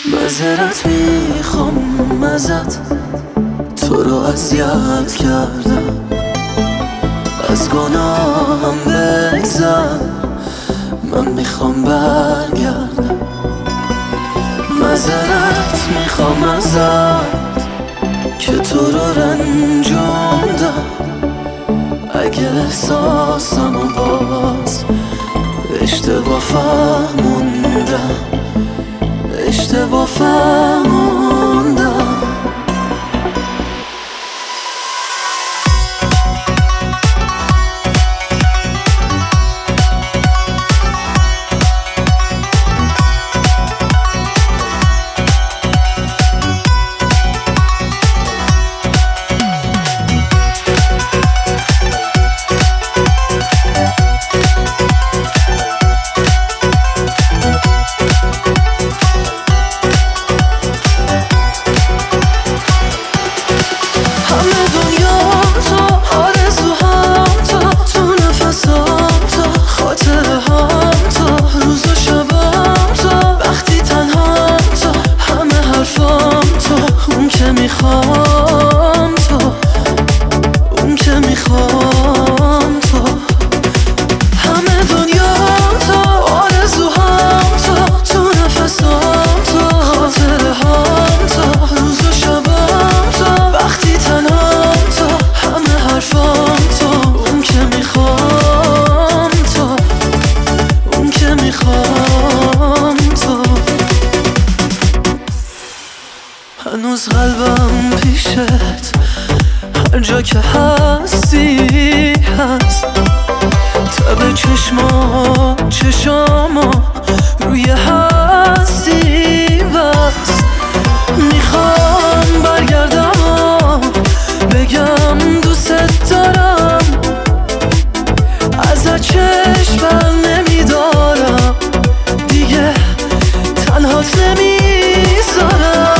معذرت میخوام ازت، تو رو اذیت کردم، از گناهم بگذر، من میخوام برگردم. معذرت میخوام ازت که تو رو رنجوندم، اگه احساسمو باز اشتباه فهموندم، اشتباه فهموندم. هنوز قلبم پیشت، هر جا که هستی هست، تب چشما روی هستی بس. میخوام برگردم و بگم دوست دارم، ازت چشم بر نمیدارم، دیگه تنهات نمیذارم.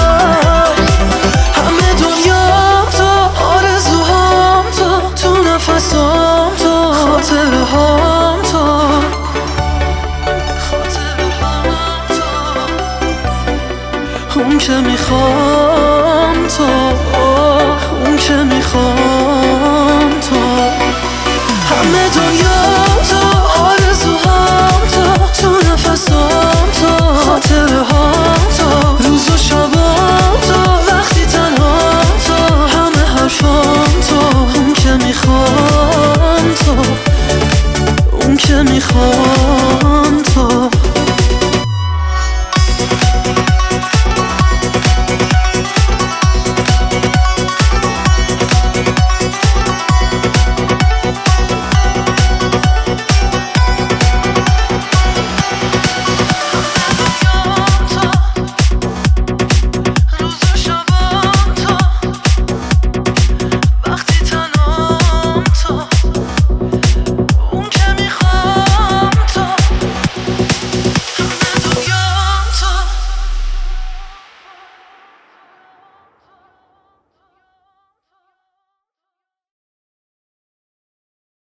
اون که میخوام تو، اون که میخوام تو، همه دنیا